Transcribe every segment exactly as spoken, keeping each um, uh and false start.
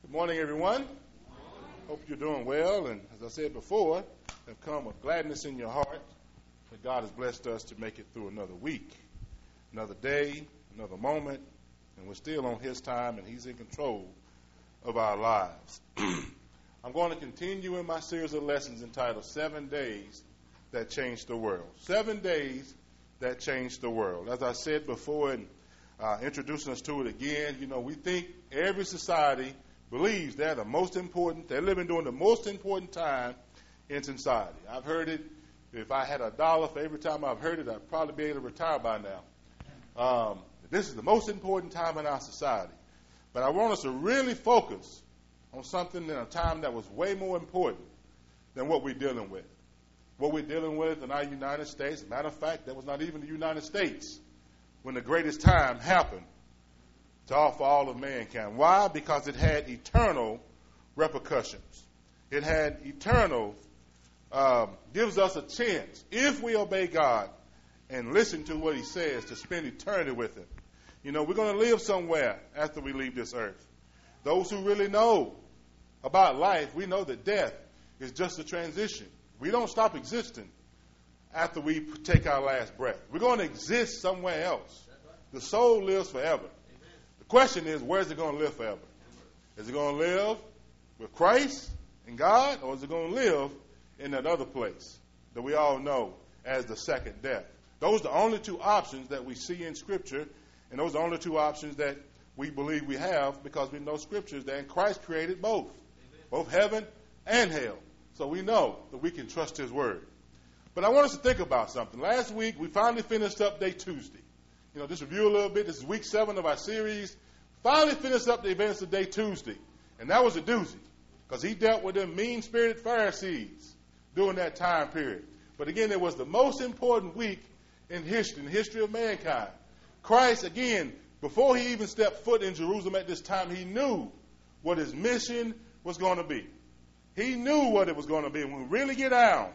Good morning, everyone. Hope you're doing well, and as I said before, have come with gladness in your heart that God has blessed us to make it through another week, another day, another moment, and we're still on His time, and He's in control of our lives. I'm going to continue in my series of lessons entitled Seven Days That Changed the World. Seven Days That Changed the World. As I said before, and uh, introducing us to it again, you know, we think every society believes they're the most important, they're living during the most important time in society. I've heard it. If I had a dollar for every time I've heard it, I'd probably be able to retire by now. Um, this is the most important time in our society. But I want us to really focus on something in a time that was way more important than what we're dealing with. What we're dealing with in our United States, as a matter of fact, that was not even the United States when the greatest time happened to all for all of mankind. Why? Because it had eternal repercussions. It had eternal, um, gives us a chance, if we obey God and listen to what He says, to spend eternity with Him. You know, we're going to live somewhere after we leave this earth. Those who really know about life, we know that death is just a transition. We don't stop existing after we take our last breath. We're going to exist somewhere else. The soul lives forever. The question is, where is it going to live forever? Is it going to live with Christ and God, or is it going to live in that other place that we all know as the second death? Those are the only two options that we see in Scripture, and those are the only two options that we believe we have because we know Scriptures that Christ created both, both heaven and hell. So we know that we can trust His Word. But I want us to think about something. Last week, we finally finished up Day Tuesday. You know, just review a little bit. This is week seven of our series. Finally finished up the events of Day Tuesday. And that was a doozy because he dealt with them mean-spirited Pharisees during that time period. But again, it was the most important week in history, in the history of mankind. Christ, again, before he even stepped foot in Jerusalem at this time, he knew what his mission was going to be. He knew what it was going to be. When we really get down,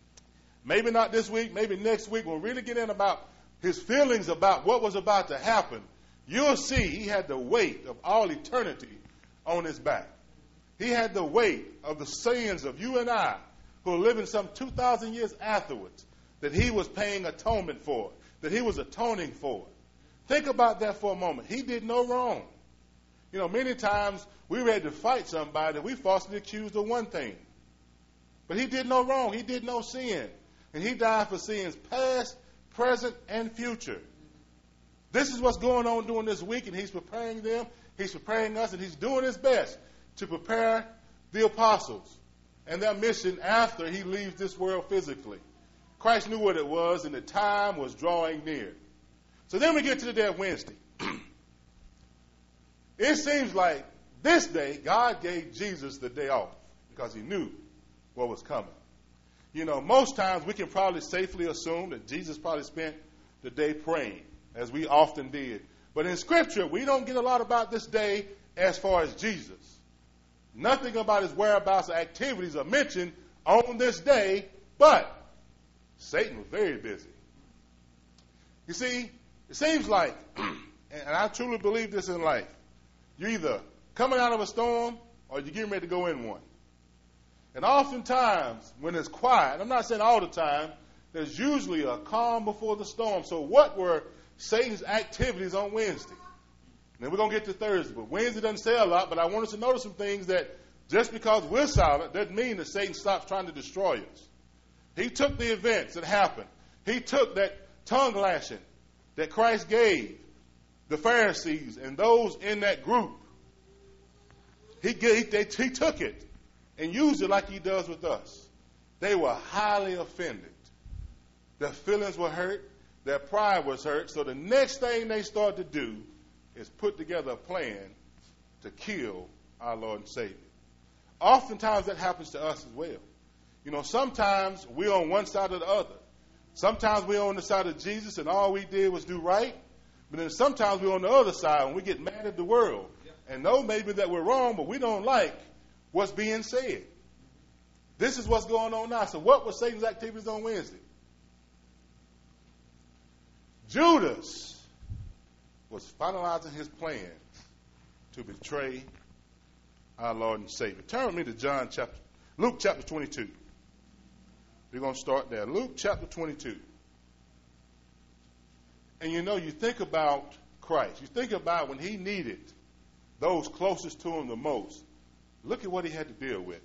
maybe not this week, maybe next week, when we really get in about his feelings about what was about to happen, you'll see he had the weight of all eternity on his back. He had the weight of the sins of you and I who are living some two thousand years afterwards that he was paying atonement for, that he was atoning for. Think about that for a moment. He did no wrong. You know, many times we're ready to fight somebody, we falsely accused of one thing. But he did no wrong. He did no sin. And he died for sins past, present, and future. This is what's going on during this week, and he's preparing them. He's preparing us, and he's doing his best to prepare the apostles and their mission after he leaves this world physically. Christ knew what it was, and the time was drawing near. So then we get to the day of Wednesday. It seems like this day, God gave Jesus the day off because he knew what was coming. You know, most times we can probably safely assume that Jesus probably spent the day praying, as we often did. But in Scripture, we don't get a lot about this day as far as Jesus. Nothing about his whereabouts or activities are mentioned on this day, but Satan was very busy. You see, it seems like, and I truly believe this in life, you're either coming out of a storm or you're getting ready to go in one. And oftentimes, when it's quiet, I'm not saying all the time, there's usually a calm before the storm. So what were Satan's activities on Wednesday? And then we're going to get to Thursday. But Wednesday doesn't say a lot, but I want us to notice some things that just because we're silent doesn't mean that Satan stops trying to destroy us. He took the events that happened. He took that tongue lashing that Christ gave the Pharisees and those in that group. He, he, they, he took it and used it like he does with us. They were highly offended. Their feelings were hurt. Their pride was hurt. So the next thing they start to do is put together a plan to kill our Lord and Savior. Oftentimes that happens to us as well. You know, sometimes we're on one side or the other. Sometimes we're on the side of Jesus and all we did was do right. But then sometimes we're on the other side and we get mad at the world and know maybe that we're wrong, but we don't like what's being said. This is what's going on now. So what was Satan's activities on Wednesday? Judas was finalizing his plans to betray our Lord and Savior. Turn with me to John chapter, Luke chapter twenty-two. We're going to start there. Luke chapter twenty-two. And you know, you think about Christ. You think about when he needed those closest to him the most. Look at what he had to deal with.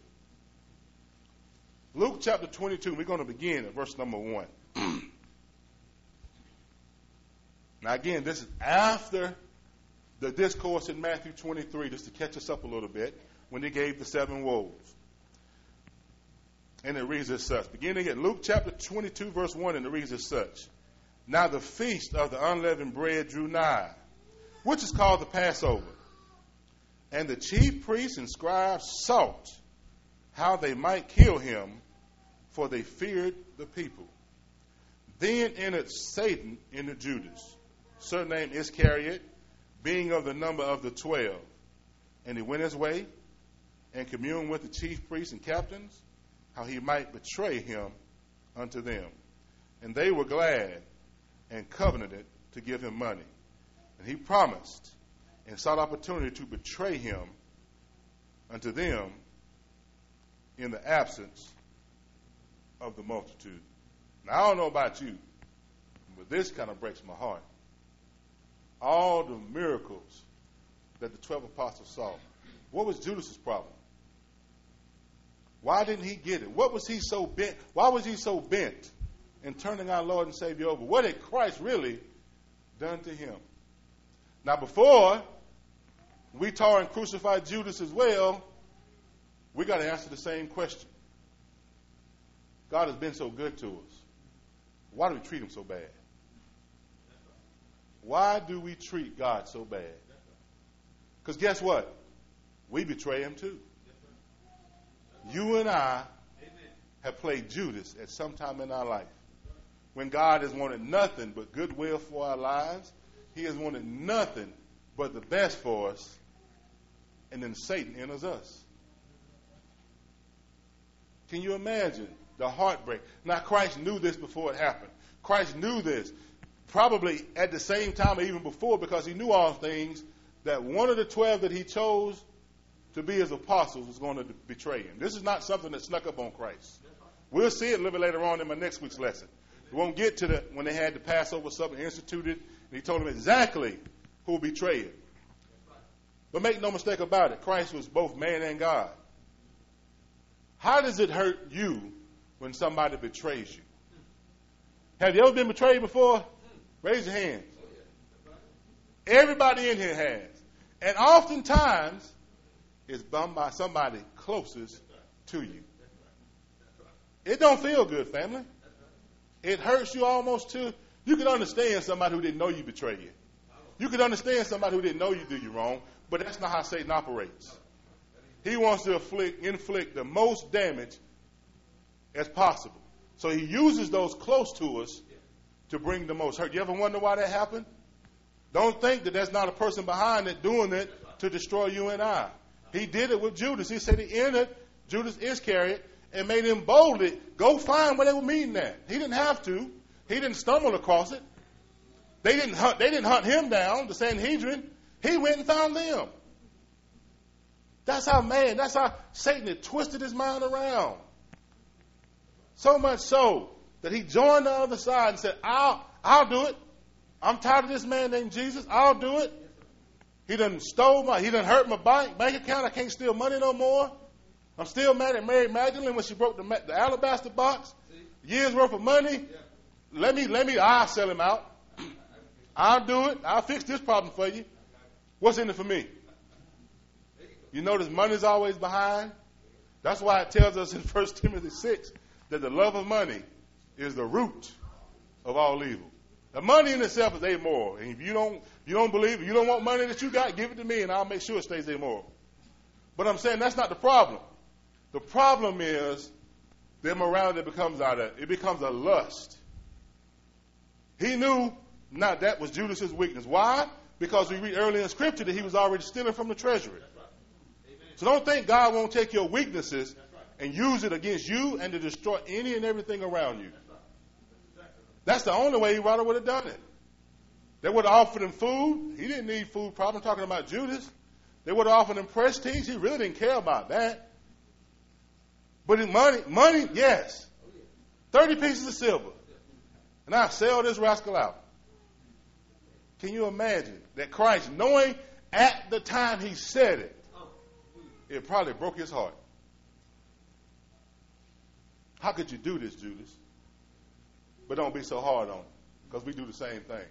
Luke chapter twenty-two, we're going to begin at verse number one. Now again, this is after the discourse in Matthew twenty-three, just to catch us up a little bit, when he gave the seven woes. And it reads as such. Beginning at Luke chapter twenty-two, verse one, and it reads as such. Now the feast of the unleavened bread drew nigh, which is called the Passover. And the chief priests and scribes sought how they might kill him, for they feared the people. Then entered Satan into Judas, surnamed Iscariot, being of the number of the twelve. And he went his way and communed with the chief priests and captains, how he might betray him unto them. And they were glad and covenanted to give him money. And he promised and sought opportunity to betray him unto them in the absence of the multitude. Now, I don't know about you, but this kind of breaks my heart. All the miracles that the twelve apostles saw. What was Judas's problem? Why didn't he get it? What was he so bent? Why was he so bent in turning our Lord and Savior over? What had Christ really done to him? Now, before we tore and crucified Judas as well, we got to answer the same question. God has been so good to us. Why do we treat him so bad? Why do we treat God so bad? Because guess what? We betray him too. You and I have played Judas at some time in our life. When God has wanted nothing but goodwill for our lives, he has wanted nothing but the best for us, and then Satan enters us. Can you imagine the heartbreak? Now, Christ knew this before it happened. Christ knew this probably at the same time or even before, because he knew all things, that one of the twelve that he chose to be his apostles was going to betray him. This is not something that snuck up on Christ. We'll see it a little bit later on in my next week's lesson. We won't get to the when they had the Passover supper instituted, and he told them exactly who would betray him. But make no mistake about it, Christ was both man and God. How does it hurt you when somebody betrays you? Have you ever been betrayed before? Raise your hands. Everybody in here has. And oftentimes, it's done by somebody closest to you. It don't feel good, family. It hurts you almost to, you can understand somebody who didn't know you betrayed you. You can understand somebody who didn't know you do you wrong, but that's not how Satan operates. He wants to inflict, inflict the most damage as possible. So he uses those close to us to bring the most hurt. You ever wonder why that happened? Don't think that there's not a person behind it doing it to destroy you and I. He did it with Judas. He said he entered Judas Iscariot and made him boldly go find where they were meeting at. He didn't have to. He didn't stumble across it. They didn't hunt, they didn't hunt him down, the Sanhedrin. He went and found them. That's how man, that's how Satan had twisted his mind around. So much so that he joined the other side and said, I'll, I'll do it. I'm tired of this man named Jesus. I'll do it. He done stole my, he done hurt my bank, bank account. I can't steal money no more. I'm still mad at Mary Magdalene when she broke the, the alabaster box. Years worth of money. Let me, let me, I'll sell him out. I'll do it. I'll fix this problem for you. What's in it for me? You notice money's always behind. That's why it tells us in First Timothy six that the love of money is the root of all evil. The money in itself is amoral. And if you don't, you don't believe it, you don't want money that you got, give it to me and I'll make sure it stays amoral. But I'm saying that's not the problem. The problem is the immorality that becomes out of it. It becomes a lust. He knew not that was Judas's weakness. Why? Because we read earlier in Scripture that he was already stealing from the treasury. So don't think God won't take your weaknesses and use it against you and to destroy any and everything around you. That's the only way he rather would have done it. They would have offered him food. He didn't need food problem. I'm talking about Judas. They would have offered him prestige. He really didn't care about that. But in money, money, yes. thirty pieces of silver. And I'll sell this rascal out. Can you imagine that Christ, knowing at the time he said it, it probably broke his heart. How could you do this, Judas? But don't be so hard on it, because we do the same thing.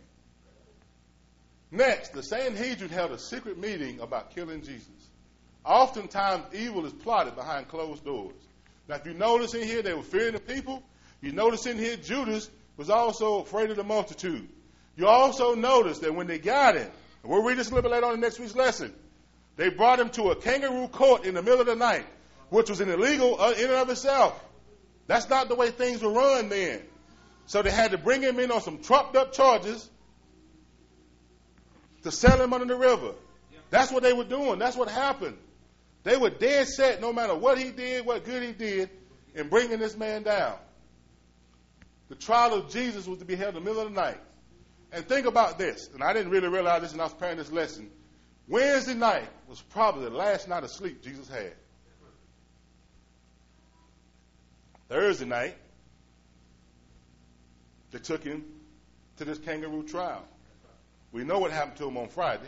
Next, the Sanhedrin held a secret meeting about killing Jesus. Oftentimes, evil is plotted behind closed doors. Now, if you notice in here, they were fearing the people. You notice in here, Judas was also afraid of the multitude. You also notice that when they got him, and we'll read this a little bit later on in next week's lesson, they brought him to a kangaroo court in the middle of the night, which was an illegal in and of itself. That's not the way things were run then. So they had to bring him in on some trumped up charges to sell him under the river. That's what they were doing. That's what happened. They were dead set, no matter what he did, what good he did, in bringing this man down. The trial of Jesus was to be held in the middle of the night. And think about this, and I didn't really realize this when I was preparing this lesson. Wednesday night was probably the last night of sleep Jesus had. Thursday night, they took him to this kangaroo trial. We know what happened to him on Friday.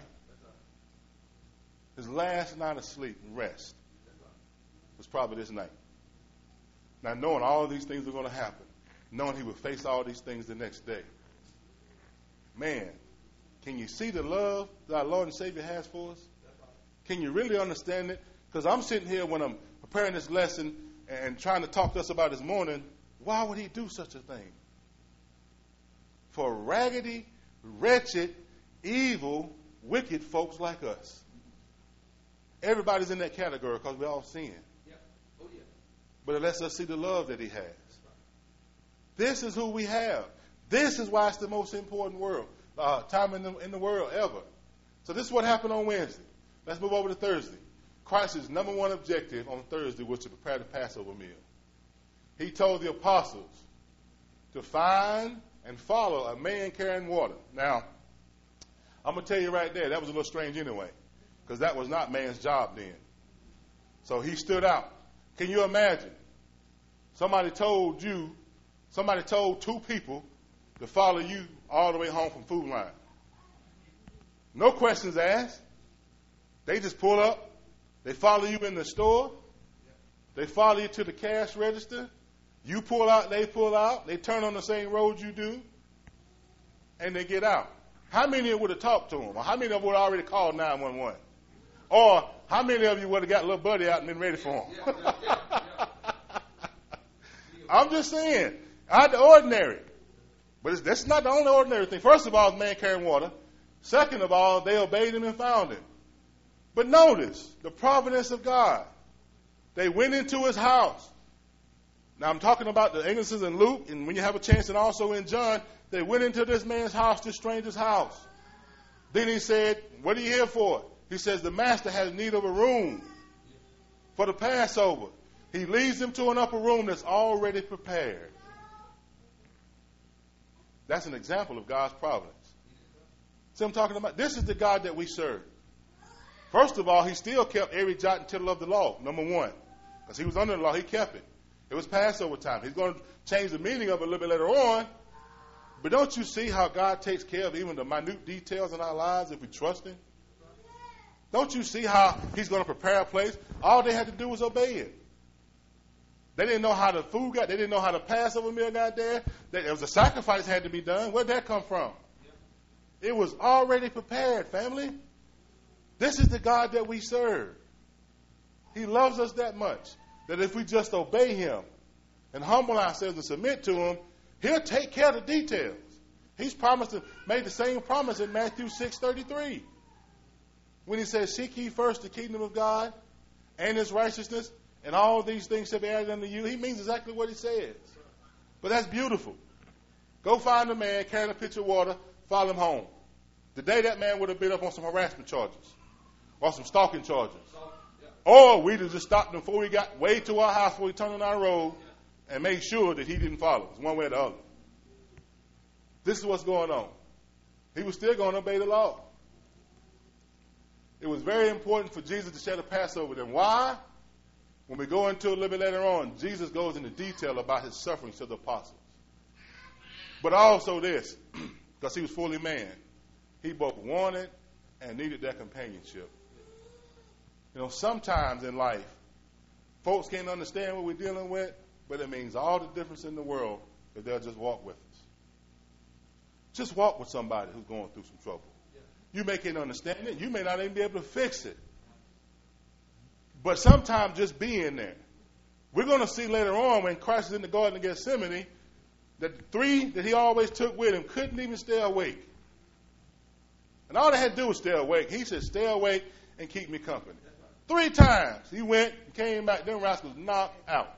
His last night of sleep and rest was probably this night. Now, knowing all of these things were going to happen, knowing he would face all these things the next day. Man, can you see the love that our Lord and Savior has for us? Can you really understand it? Because I'm sitting here when I'm preparing this lesson and trying to talk to us about this morning, why would he do such a thing? For raggedy, wretched, evil, wicked folks like us. Everybody's in that category because we all sin. Yeah. Oh, yeah. But it lets us see the love that he has. This is who we have. This is why it's the most important world uh, time in the, in the world ever. So this is what happened on Wednesday. Let's move over to Thursday. Christ's number one objective on Thursday was to prepare the Passover meal. He told the apostles to find and follow a man carrying water. Now, I'm going to tell you right there, that was a little strange anyway, because that was not man's job then. So he stood out. Can you imagine? Somebody told you, somebody told two people to follow you all the way home from Food Line. No questions asked. They just pull up. They follow you in the store. They follow you to the cash register. You pull out, they pull out. They turn on the same road you do. And they get out. How many of you would have talked to them? Or how many of you would have already called nine one one? Or how many of you would have got little buddy out and been ready for them? I'm just saying, out the ordinary. But it's, that's not the only ordinary thing. First of all, it's man carrying water. Second of all, they obeyed him and found him. But notice the providence of God. They went into his house. Now, I'm talking about the Englisons in Luke, and when you have a chance, and also in John, they went into this man's house, this stranger's house. Then he said, what are you here for? He says, the master has need of a room for the Passover. He leads them to an upper room that's already prepared. That's an example of God's providence. See what I'm talking about? This is the God that we serve. First of all, he still kept every jot and tittle of the law, number one. Because he was under the law, he kept it. It was Passover time. He's going to change the meaning of it a little bit later on. But don't you see how God takes care of even the minute details in our lives if we trust him? Don't you see how he's going to prepare a place? All they had to do was obey it. They didn't know how the food got. They didn't know how the Passover meal got there. There was a sacrifice had to be done. Where'd that come from? It was already prepared, family. This is the God that we serve. He loves us that much that if we just obey him and humble ourselves and submit to him, he'll take care of the details. He's promised to made the same promise in Matthew six thirty-three. When he says, seek ye first the kingdom of God and his righteousness, and all these things shall be added unto you. He means exactly what he says. But that's beautiful. Go find a man carrying a pitcher of water, follow him home. Today that man would have been up on some harassment charges or some stalking charges. Or we'd have just stopped him before we got way to our house, before we turned on our road, and made sure that he didn't follow us one way or the other. This is what's going on. He was still going to obey the law. it was very important for Jesus to share the Passover. Then why? When we go into it a little bit later on, Jesus goes into detail about his sufferings to the apostles. But also this, because he was fully man, he both wanted and needed that companionship. You know, sometimes in life, folks can't understand what we're dealing with, but it means all the difference in the world if they'll just walk with us. Just walk with somebody who's going through some trouble. You may can't understand it. You may not even be able to fix it. But sometimes just being there. We're going to see later on when Christ is in the Garden of Gethsemane that the three that he always took with him couldn't even stay awake. And all they had to do was stay awake. He said, stay awake and keep me company. Three times he went and came back. Them rascals knocked out.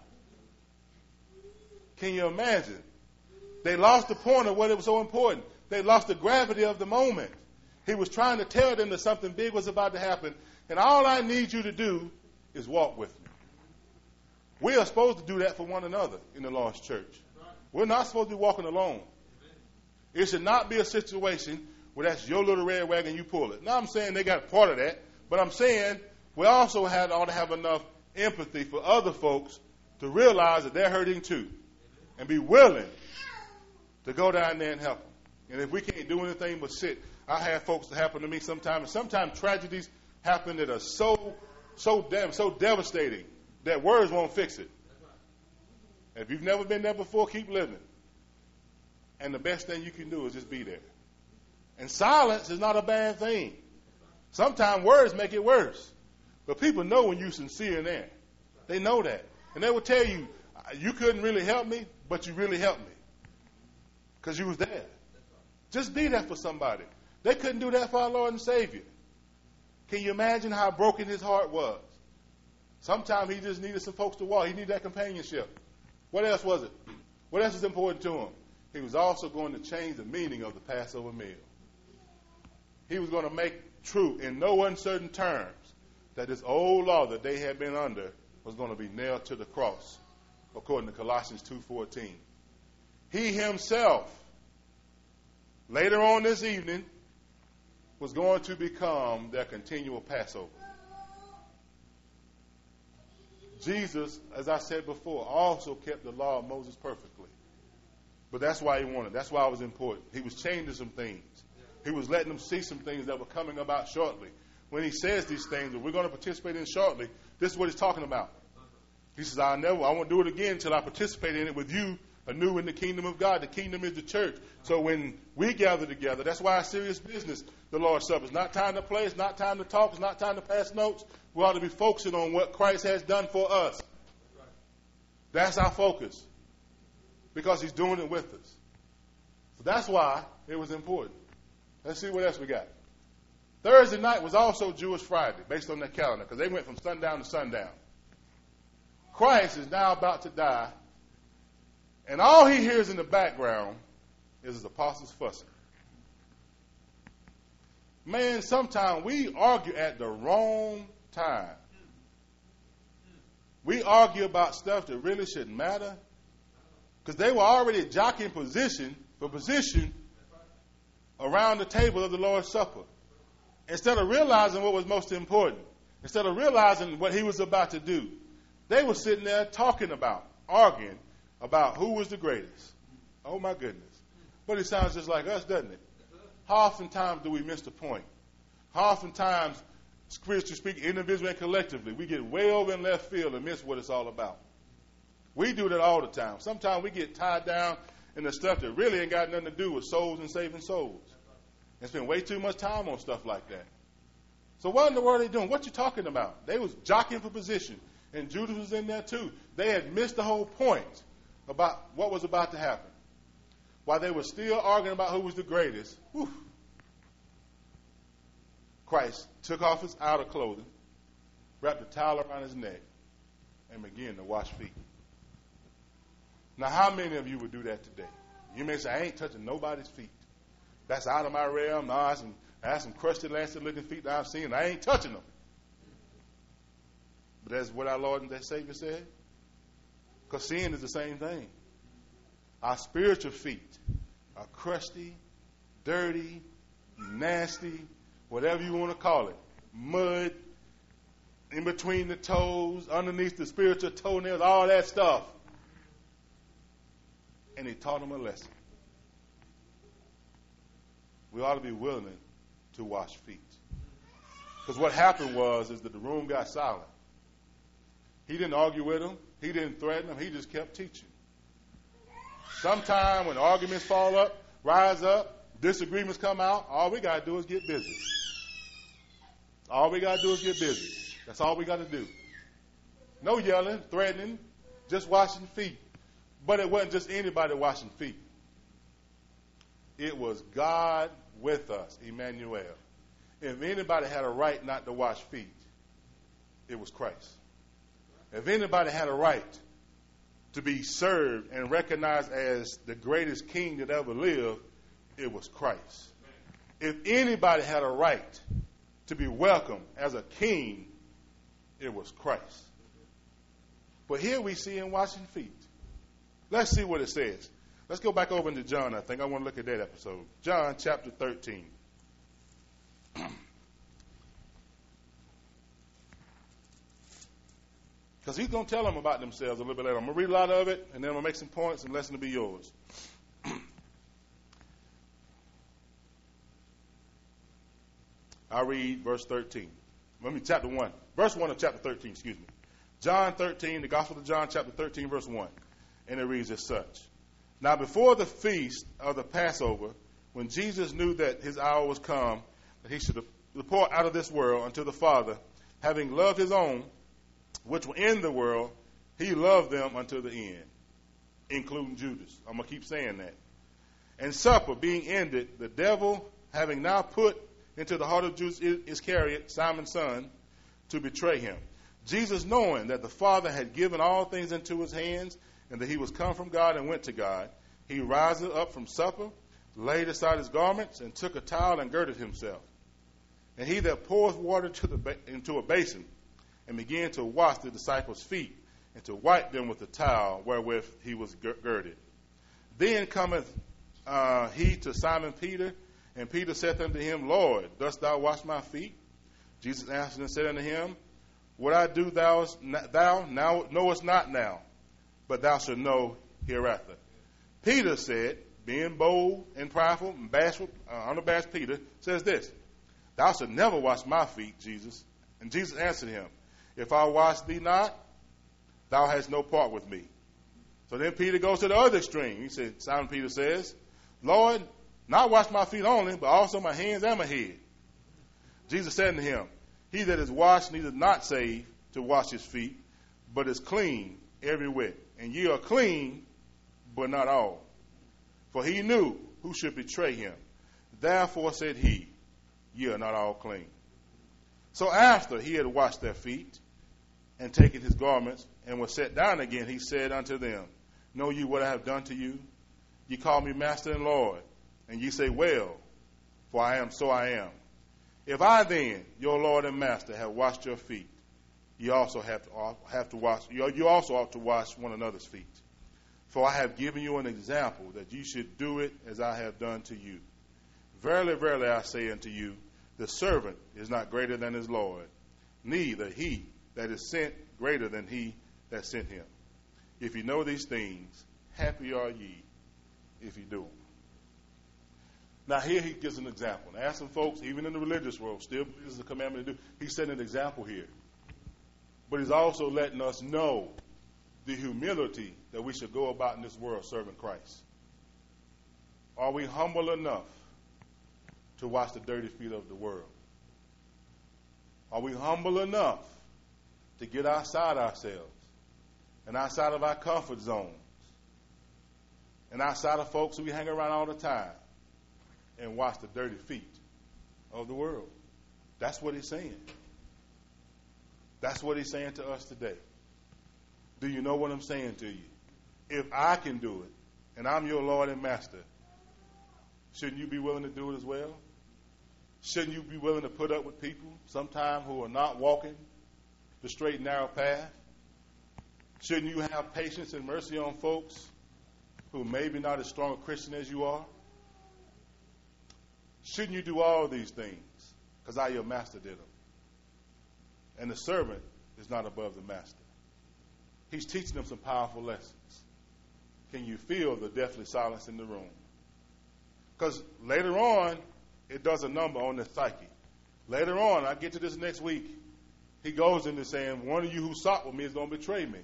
Can you imagine? They lost the point of what it was so important. They lost the gravity of the moment. He was trying to tell them that something big was about to happen. And all I need you to do is walk with me. We are supposed to do that for one another in the Lord's church. We're not supposed to be walking alone. It should not be a situation where that's your little red wagon, you pull it. Now I'm saying they got part of that, but I'm saying we also had, ought to have enough empathy for other folks to realize that they're hurting too and be willing to go down there and help them. And if we can't do anything but sit, I have folks that happen to me sometimes, and sometimes tragedies happen that are so, so damn, so devastating that words won't fix it. If you've never been there before, keep living. And the best thing you can do is just be there. And silence is not a bad thing. Sometimes words make it worse. But people know when you're sincere in there. They know that. And they will tell you, you couldn't really help me, but you really helped me. Because you was there. Just be there for somebody. They couldn't do that for our Lord and Savior. Can you imagine how broken his heart was? Sometimes he just needed some folks to walk. He needed that companionship. What else was it? What else is important to him? He was also going to change the meaning of the Passover meal. He was going to make true in no uncertain terms that this old law that they had been under was going to be nailed to the cross, according to Colossians two fourteen. He himself, later on this evening, was going to become their continual Passover. Jesus, as I said before, also kept the law of Moses perfectly. But that's why he wanted. That's why it was important. He was changing some things. He was letting them see some things that were coming about shortly. When he says these things that we're going to participate in shortly, this is what he's talking about. He says, I never, I won't do it again until I participate in it with you anew in the kingdom of God. The kingdom is the church. So when we gather together, that's why it's serious business, the Lord's Supper. It's not time to play. It's not time to talk. It's not time to pass notes. We ought to be focusing on what Christ has done for us. That's our focus. Because he's doing it with us. So that's why it was important. Let's see what else we got. Thursday night was also Jewish Friday, based on their calendar, because they went from sundown to sundown. Christ is now about to die, and all he hears in the background is his apostles fussing. Man, sometimes we argue at the wrong time. We argue about stuff that really shouldn't matter, because they were already jockeying position for position around the table of the Lord's Supper. Instead of realizing what was most important, instead of realizing what he was about to do, they were sitting there talking about, arguing about who was the greatest. Oh, my goodness. But it sounds just like us, doesn't it? How oftentimes do we miss the point? How oftentimes, spiritually speaking, individually and collectively, we get way over in left field and miss what it's all about. We do that all the time. Sometimes we get tied down in the stuff that really ain't got nothing to do with souls and saving souls. And spend way too much time on stuff like that. So what in the world are they doing? What you talking about? They was jockeying for position. And Judas was in there too. They had missed the whole point about what was about to happen. While they were still arguing about who was the greatest, whew, Christ took off his outer clothing, wrapped a towel around his neck, and began to wash feet. Now, how many of you would do that today? You may say, I ain't touching nobody's feet. That's out of my realm. No, I have some, I have some crusty, lancet-looking feet that I've seen. I ain't touching them. But that's what our Lord and Savior said. Because sin is the same thing. Our spiritual feet are crusty, dirty, nasty, whatever you want to call it. mud in between the toes, underneath the spiritual toenails, all that stuff. And he taught them a lesson. We ought to be willing to wash feet. Because what happened was is that the room got silent. He didn't argue with them. He didn't threaten them. He just kept teaching. Sometime when arguments fall up, rise up, disagreements come out, all we got to do is get busy. All we got to do is get busy. That's all we got to do. No yelling, threatening, just washing feet. But it wasn't just anybody washing feet. It was God with us, Emmanuel. If anybody had a right not to wash feet, it was Christ. If anybody had a right to be served and recognized as the greatest king that ever lived, it was Christ. If anybody had a right to be welcomed as a king, it was Christ. But here we see him washing feet. Let's see what it says. Let's go back over into John, I think. I want to look at that episode. John chapter thirteen. Because he's going to tell them about themselves a little bit later. I'm going to read a lot of it, and then I'm going to make some points, and the lesson will be yours. I'll read verse thirteen. Let me, chapter one. Verse one of chapter thirteen, excuse me. John thirteen, the Gospel of John, chapter thirteen, verse one. And it reads as such. Now before the feast of the Passover, when Jesus knew that his hour was come, that he should depart out of this world unto the Father, having loved his own, which were in the world, he loved them unto the end, including Judas. I'm going to keep saying that. And supper being ended, the devil having now put into the heart of Judas Iscariot, Simon's son, to betray him. Jesus, knowing that the Father had given all things into his hands, and that he was come from God and went to God, he riseth up from supper, laid aside his garments, and took a towel and girded himself. And he that poureth water to the ba- into a basin, and began to wash the disciples' feet, and to wipe them with the towel wherewith he was girded. Then cometh uh, he to Simon Peter, and Peter saith unto him, Lord, dost thou wash my feet? Jesus answered and said unto him, What I do thou, thou now knowest not now, but thou shalt know hereafter. Peter said, being bold and prideful and bashful, uh, unabashed Peter, says this, Thou shalt never wash my feet, Jesus. And Jesus answered him, If I wash thee not, thou hast no part with me. So then Peter goes to the other extreme. He said, Simon Peter says, Lord, not wash my feet only, but also my hands and my head. Jesus said unto him, He that is washed needeth not save to wash his feet, but is clean every whit. And ye are clean, but not all. For he knew who should betray him. Therefore said he, Ye are not all clean. So after he had washed their feet, and taken his garments, and was set down again, he said unto them, Know ye what I have done to you? Ye call me Master and Lord, and ye say, Well, for I am so I am. If I then, your Lord and Master, have washed your feet, you also have to have to wash. You also ought to wash one another's feet. For I have given you an example that you should do it as I have done to you. Verily, verily, I say unto you, the servant is not greater than his Lord, neither he that is sent greater than he that sent him. If you know these things, happy are ye if you do them. Now here he gives an example. Now some folks, even in the religious world, still this is a commandment to do. He's setting an example here. But he's also letting us know the humility that we should go about in this world serving Christ. Are we humble enough to wash the dirty feet of the world? Are we humble enough to get outside ourselves and outside of our comfort zones and outside of folks who we hang around all the time and wash the dirty feet of the world? That's what he's saying. That's what he's saying to us today. Do you know what I'm saying to you? If I can do it, and I'm your Lord and Master, shouldn't you be willing to do it as well? Shouldn't you be willing to put up with people sometimes who are not walking the straight and narrow path? Shouldn't you have patience and mercy on folks who maybe not as strong a Christian as you are? Shouldn't you do all these things? Because I, your master, did them. And the servant is not above the master. He's teaching them some powerful lessons. Can you feel the deathly silence in the room? Because later on, it does a number on the psyche. Later on, I get to this next week, he goes into saying, one of you who sought with me is going to betray me.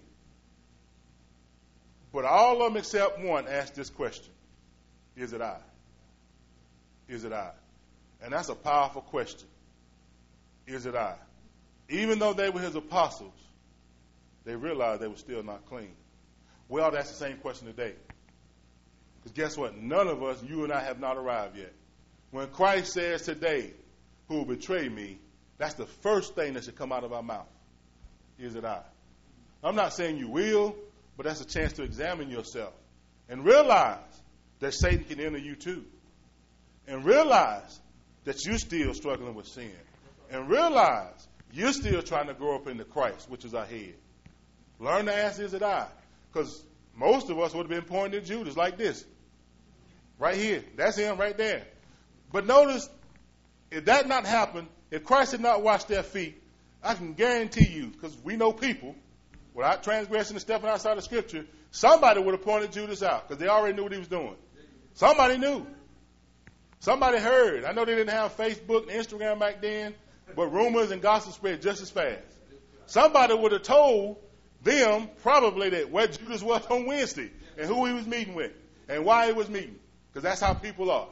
But all of them except one asked this question: is it I? Is it I? And that's a powerful question. Is it I? Even though they were his apostles, they realized they were still not clean. We ought to ask the same question today. Because guess what? None of us, you and I, have not arrived yet. When Christ says today, who will betray me, that's the first thing that should come out of our mouth. Is it I? I'm not saying you will, but that's a chance to examine yourself and realize that Satan can enter you too. And realize that you're still struggling with sin. And realize you're still trying to grow up into Christ, which is our head. Learn to ask, is it I? Because most of us would have been pointing at Judas like this. Right here. That's him right there. But notice, if that not happened, if Christ had not washed their feet, I can guarantee you, because we know people, without transgressing and stepping outside of Scripture, somebody would have pointed Judas out because they already knew what he was doing. Somebody knew. Somebody heard. I know they didn't have Facebook and Instagram back then, but rumors and gossip spread just as fast. Somebody would have told them probably that where Judas was on Wednesday and who he was meeting with and why he was meeting, because that's how people are.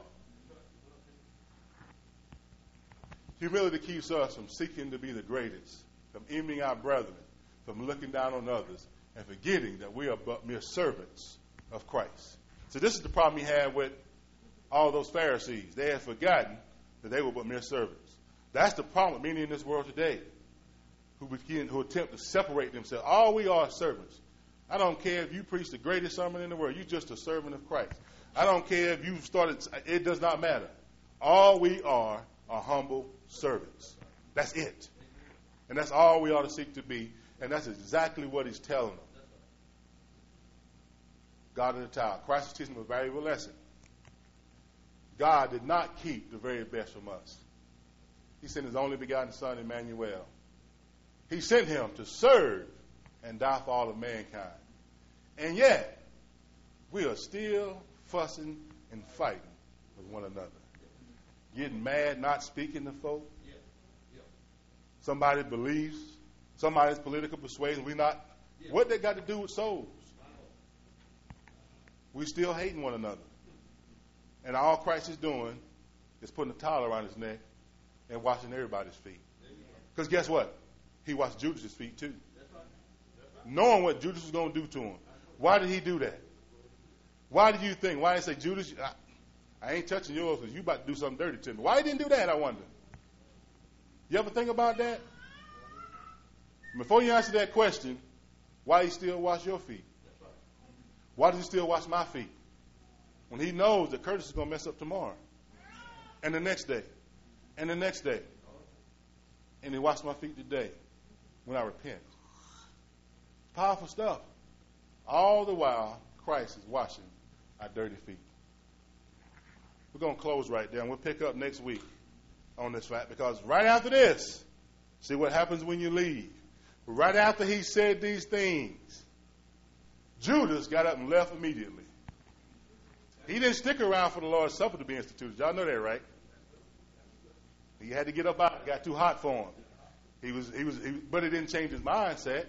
Humility keeps us from seeking to be the greatest, from envying our brethren, from looking down on others, and forgetting that we are but mere servants of Christ. So this is the problem he had with all those Pharisees. They had forgotten that they were but mere servants. That's the problem with many in this world today who begin, who attempt to separate themselves. All we are is servants. I don't care if you preach the greatest sermon in the world. You're just a servant of Christ. I don't care if you started. It does not matter. All we are are humble servants. That's it. And that's all we ought to seek to be. And that's exactly what he's telling them. God of the Tower. Christ is teaching them a valuable lesson. God did not keep the very best from us. He sent his only begotten Son, Emmanuel. He sent him to serve and die for all of mankind. And yet, we are still fussing and fighting with one another. Getting mad, not speaking to folk. Somebody believes, somebody's political persuasion, we not. What they got to do with souls? We still hating one another. And all Christ is doing is putting a towel around his neck and washing everybody's feet. Because guess what? He washed Judas' feet too. Knowing what Judas was going to do to him. Why did he do that? Why do you think? Why did he say, Judas, I, I ain't touching yours because you about to do something dirty to me. Why he didn't do that, I wonder? You ever think about that? Before you answer that question, why he still wash your feet? Why does he still wash my feet? When he knows that Curtis is going to mess up tomorrow. And the next day. And the next day. And he washed my feet today when I repent. Powerful stuff. All the while, Christ is washing our dirty feet. We're going to close right there, and we'll pick up next week on this fact, because right after this, see what happens when you leave. Right after he said these things, Judas got up and left immediately. He didn't stick around for the Lord's Supper to be instituted. Y'all know that, right? He had to get up out. It got too hot for him. He was, he was, he, but it didn't change his mindset.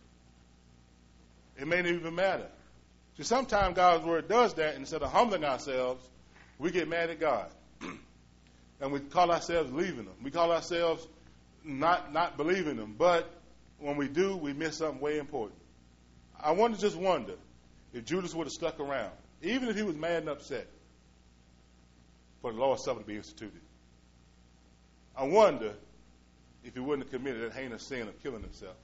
It made it even matter. See, sometimes God's word does that. Instead of humbling ourselves, we get mad at God. And we call ourselves leaving him. We call ourselves not, not believing him. But when we do, we miss something way important. I want to just wonder if Judas would have stuck around, even if he was mad and upset, for the Lord's Supper to be instituted. I wonder if he wouldn't have committed that heinous sin of killing himself.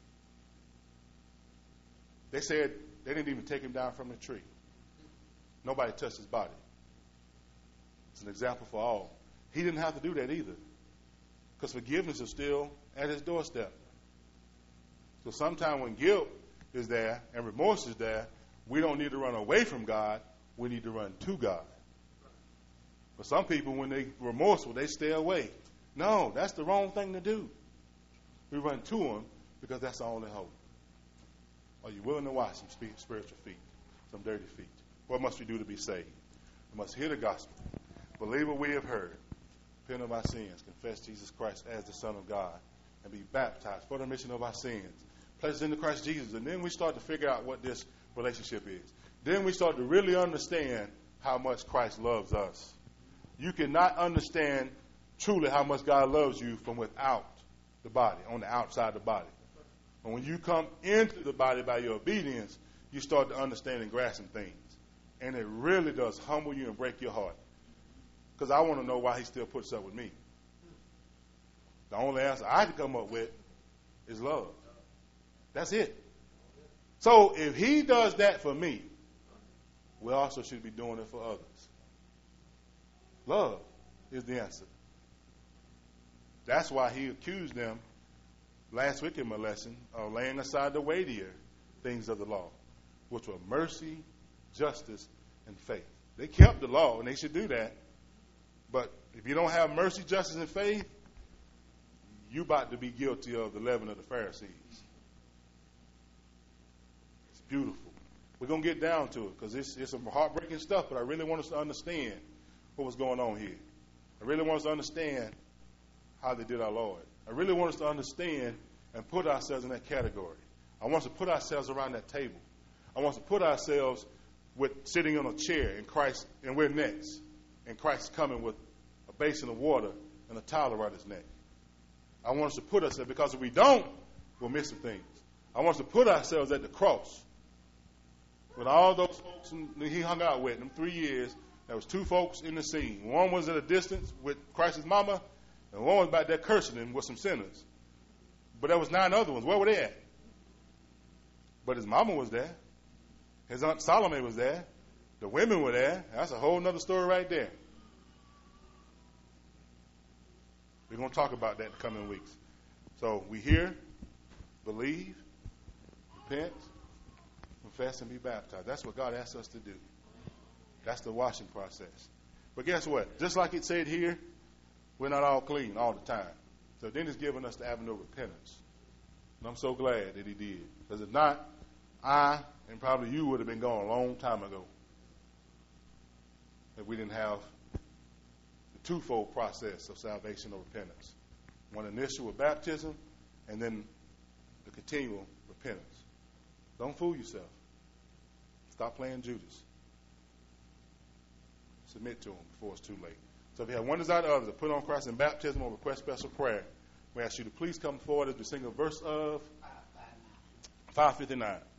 They said they didn't even take him down from the tree. Nobody touched his body. It's an example for all. He didn't have to do that either, because forgiveness is still at his doorstep. So sometimes when guilt is there and remorse is there, we don't need to run away from God. We need to run to God. But some people, when they're remorseful, they stay away. No, that's the wrong thing to do. We run to him because that's our only hope. Are you willing to wash some spiritual feet, some dirty feet? What must we do to be saved? We must hear the gospel, believe what we have heard, repent of our sins, confess Jesus Christ as the Son of God, and be baptized for the remission of our sins. Place into Christ Jesus. And then we start to figure out what this relationship is. Then we start to really understand how much Christ loves us. You cannot understand truly how much God loves you from without the body, on the outside of the body. And when you come into the body by your obedience, you start to understand and grasp some things. And it really does humble you and break your heart. Because I want to know why he still puts up with me. The only answer I can come up with is love. That's it. So if he does that for me, we also should be doing it for others. Love is the answer. That's why he accused them last week in my lesson of laying aside the weightier things of the law, which were mercy, justice, and faith. They kept the law, and they should do that. But if you don't have mercy, justice, and faith, you're about to be guilty of the leaven of the Pharisees. It's beautiful. We're going to get down to it because it's, it's some heartbreaking stuff, but I really want us to understand what was going on here. I really want us to understand how they did our Lord. I really want us to understand and put ourselves in that category. I want us to put ourselves around that table. I want us to put ourselves with sitting on a chair in Christ, and we're next. And Christ is coming with a basin of water and a towel around his neck. I want us to put ourselves, because if we don't, we'll miss some things. I want us to put ourselves at the cross. With all those folks he hung out with, in them three years, there was two folks in the scene. One was at a distance with Christ's mama, and one was back there cursing him with some sinners. But there was nine other ones. Where were they at? But his mama was there. His Aunt Salome was there. The women were there. That's a whole other story right there. We're going to talk about that in the coming weeks. So we hear, believe, repent, confess, and be baptized. That's what God asks us to do. That's the washing process. But guess what? Just like it said here, we're not all clean all the time. So then he's giving us the avenue of repentance. And I'm so glad that he did. Because if not, I and probably you would have been gone a long time ago. If we didn't have the twofold process of salvation or repentance. One initial with baptism, and then the continual repentance. Don't fool yourself. Stop playing Judas. Submit to him before it's too late. So if you have one desire or other to put on Christ in baptism or request special prayer, we ask you to please come forward as we sing a verse of five fifty-nine.